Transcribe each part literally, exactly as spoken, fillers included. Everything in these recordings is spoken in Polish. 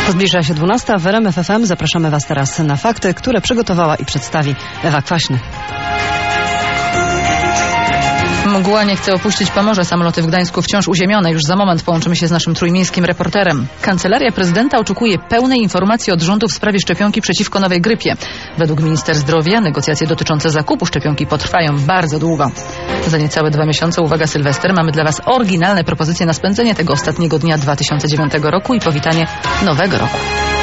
Zbliża się dwunasta. W R M F F M zapraszamy Was teraz na fakty, które przygotowała i przedstawi Ewa Kwaśny. Mgła nie chce opuścić Pomorza. Samoloty w Gdańsku wciąż uziemione. Już za moment połączymy się z naszym trójmiejskim reporterem. Kancelaria prezydenta oczekuje pełnej informacji od rządu w sprawie szczepionki przeciwko nowej grypie. Według minister zdrowia negocjacje dotyczące zakupu szczepionki potrwają bardzo długo. Za niecałe dwa miesiące, uwaga, Sylwester, mamy dla Was oryginalne propozycje na spędzenie tego ostatniego dnia dwa tysiące dziewiątego roku i powitanie nowego roku.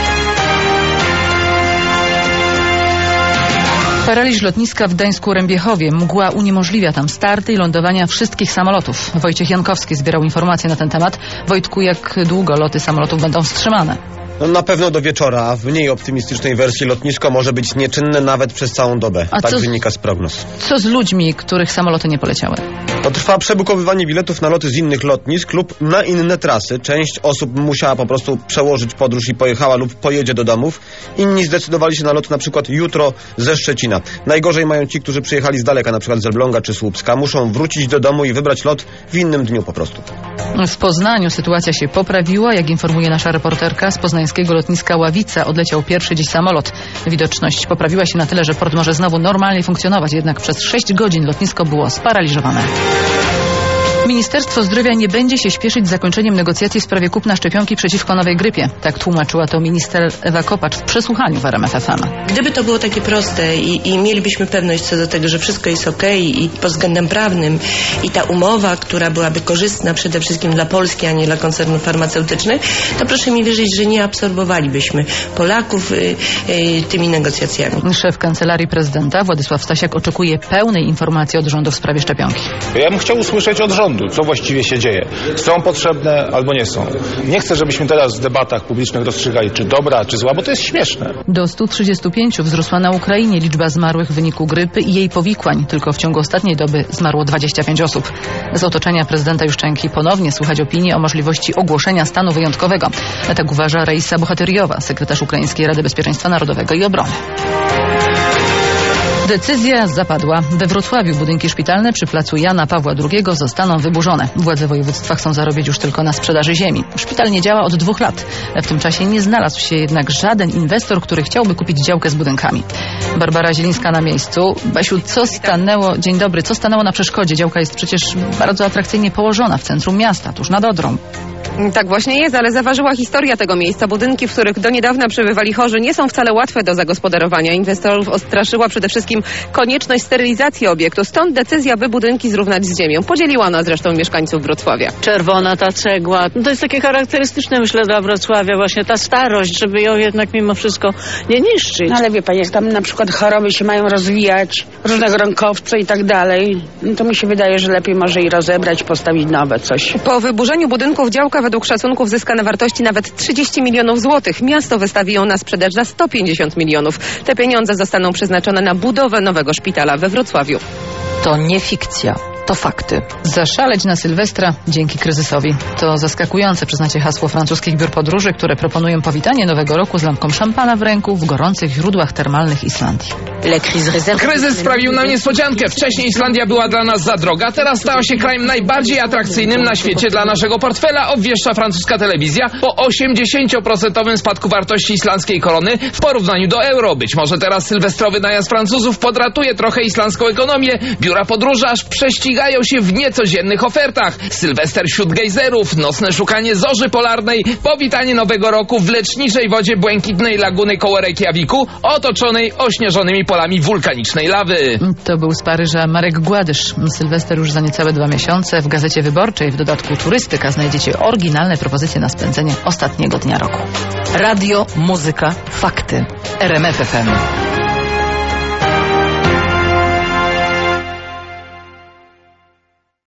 Paraliż lotniska w Gdańsku-Rębiechowie. Mgła uniemożliwia tam starty i lądowania wszystkich samolotów. Wojciech Jankowski zbierał informacje na ten temat. Wojtku, jak długo loty samolotów będą wstrzymane? No, na pewno do wieczora. W mniej optymistycznej wersji lotnisko może być nieczynne nawet przez całą dobę. A tak co, wynika z prognoz. Co z ludźmi, których samoloty nie poleciały? To trwa przebukowywanie biletów na loty z innych lotnisk lub na inne trasy. Część osób musiała po prostu przełożyć podróż i pojechała lub pojedzie do domów. Inni zdecydowali się na lot na przykład jutro ze Szczecina. Najgorzej mają ci, którzy przyjechali z daleka, na przykład z Elbląga czy Słupska. Muszą wrócić do domu i wybrać lot w innym dniu po prostu. W Poznaniu sytuacja się poprawiła. Jak informuje nasza reporterka, z poznańskiego lotniska Ławica odleciał pierwszy dziś samolot. Widoczność poprawiła się na tyle, że port może znowu normalnie funkcjonować, jednak przez sześć godzin lotnisko było sparaliżowane. Ministerstwo Zdrowia nie będzie się śpieszyć z zakończeniem negocjacji w sprawie kupna szczepionki przeciwko nowej grypie. Tak tłumaczyła to minister Ewa Kopacz w przesłuchaniu w R M F F M. Gdyby to było takie proste i, i mielibyśmy pewność co do tego, że wszystko jest okej i pod względem prawnym i ta umowa, która byłaby korzystna przede wszystkim dla Polski, a nie dla koncernów farmaceutycznych, to proszę mi wierzyć, że nie absorbowalibyśmy Polaków y, y, tymi negocjacjami. Szef Kancelarii Prezydenta Władysław Stasiak oczekuje pełnej informacji od rządu w sprawie szczepionki. Ja bym chciał usłyszeć od rządu, co właściwie się dzieje. Są potrzebne albo nie są. Nie chcę, żebyśmy teraz w debatach publicznych rozstrzygali, czy dobra, czy zła, bo to jest śmieszne. Do stu trzydziestu pięciu wzrosła na Ukrainie liczba zmarłych w wyniku grypy i jej powikłań. Tylko w ciągu ostatniej doby zmarło dwadzieścia pięć osób. Z otoczenia prezydenta Juszczenki ponownie słychać opinię o możliwości ogłoszenia stanu wyjątkowego. Tak uważa Raisa Bohatyriowa, sekretarz Ukraińskiej Rady Bezpieczeństwa Narodowego i Obrony. Decyzja zapadła. We Wrocławiu budynki szpitalne przy placu Jana Pawła drugiego zostaną wyburzone. Władze województwa chcą zarobić już tylko na sprzedaży ziemi. Szpital nie działa od dwóch lat. W tym czasie nie znalazł się jednak żaden inwestor, który chciałby kupić działkę z budynkami. Barbara Zielińska na miejscu. Basiu, co stanęło, dzień dobry, co stanęło na przeszkodzie? Działka jest przecież bardzo atrakcyjnie położona w centrum miasta, tuż nad Odrą. Tak właśnie jest, ale zaważyła historia tego miejsca. Budynki, w których do niedawna przebywali chorzy, nie są wcale łatwe do zagospodarowania. Inwestorów odstraszyła przede wszystkim konieczność sterylizacji obiektu. Stąd decyzja, by budynki zrównać z ziemią. Podzieliła ona zresztą mieszkańców Wrocławia. Czerwona ta cegła. No to jest takie charakterystyczne, myślę, dla Wrocławia właśnie ta starość, żeby ją jednak mimo wszystko nie niszczyć. No ale wie pani, jak tam na przykład choroby się mają rozwijać, różnego rąkowce i tak dalej, no to mi się wydaje, że lepiej może i rozebrać, postawić nowe coś. Po wyburzeniu budynków działka według szacunków zyska na wartości nawet trzydzieści milionów złotych. Miasto wystawi ją na sprzedaż za sto pięćdziesiąt milionów. Te pieniądze zostaną przeznaczone na budowę nowego szpitala we Wrocławiu. To nie fikcja. To fakty. Zaszaleć na Sylwestra dzięki kryzysowi. To zaskakujące, przyznacie, hasło francuskich biur podróży, które proponują powitanie nowego roku z lampką szampana w ręku w gorących źródłach termalnych Islandii. Kryzys sprawił nam niespodziankę. Wcześniej Islandia była dla nas za droga, teraz stała się krajem najbardziej atrakcyjnym na świecie dla naszego portfela, obwieszcza francuska telewizja po osiemdziesięcioprocentowym spadku wartości islandzkiej korony w porównaniu do euro. Być może teraz sylwestrowy najazd Francuzów podratuje trochę islandzką ekonomię. Biura podróży aż prześcigają się w niecodziennych ofertach. Sylwester wśród gejzerów, nocne szukanie zorzy polarnej, powitanie nowego roku w leczniczej wodzie błękitnej laguny koło Reykjaviku, otoczonej ośnieżonymi polami wulkanicznej lawy. To był z Paryża Marek Gładysz. Sylwester już za niecałe dwa miesiące. W Gazecie Wyborczej w dodatku Turystyka znajdziecie oryginalne propozycje na spędzenie ostatniego dnia roku. Radio, muzyka, fakty. R M F F M.